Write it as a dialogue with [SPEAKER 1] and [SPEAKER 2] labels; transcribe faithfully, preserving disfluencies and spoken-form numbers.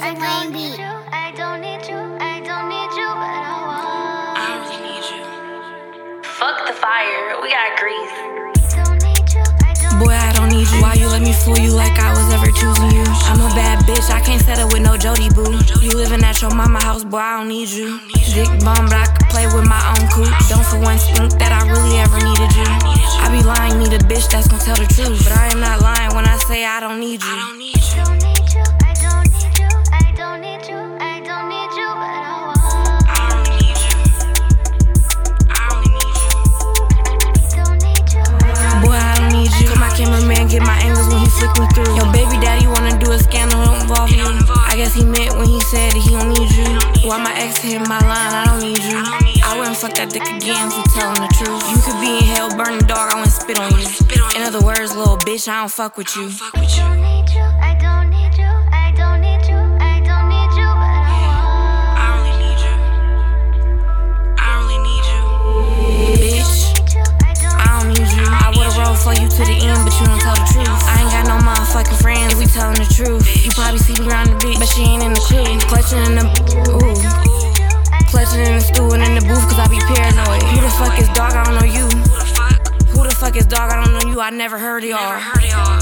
[SPEAKER 1] is a plain beat.
[SPEAKER 2] I don't need you, I don't need you, but I want.
[SPEAKER 3] I don't really need you. Fuck the fire, we got grease.
[SPEAKER 4] Boy, I don't need you. Why you let me fool you like I was ever choosing you? I'm a bad bitch, I can't settle with no Jody boo. You living at your mama house, boy, I don't need you. Dick bomb, but I could play with my own coupe. Don't for one think that I really ever needed you. I be lying, need a bitch that's gon' tell the truth. But I am not lying when I say I don't need you.
[SPEAKER 2] I don't need you, I don't need you, I don't need you, I don't need you, but I want.
[SPEAKER 3] I don't really need you. I only need you.
[SPEAKER 2] I don't need you.
[SPEAKER 4] Boy, I don't need you. My cameraman get my angles when he flick me through. Your baby daddy wanna do a scandal, don't involve you. I guess he meant when he said that he don't need you. Why my ex hit my line, I don't need you. I wouldn't fuck that dick again for telling the truth. You could be in hell, burning dog, I wouldn't spit on you. In other words, little bitch, I don't fuck with you.
[SPEAKER 3] Fuck with you.
[SPEAKER 2] I don't need you, I don't need you, I don't need you, I don't need you, but I want.
[SPEAKER 3] I only need you. I only need you.
[SPEAKER 4] Bitch, I don't need you. I would've rolled for you to the end, but you don't tell the truth. I ain't got no motherfucking friends, we telling the truth. You probably see me around the bitch, but she ain't in the crew. Clutching in the, ooh. Clutching in the stool and in the booth, cause I be paranoid. Who the fuck is dog? I don't know you.
[SPEAKER 3] Who the fuck?
[SPEAKER 4] Who the fuck is dog? I don't know you. I never heard of y'all.
[SPEAKER 3] Never heard of y'all.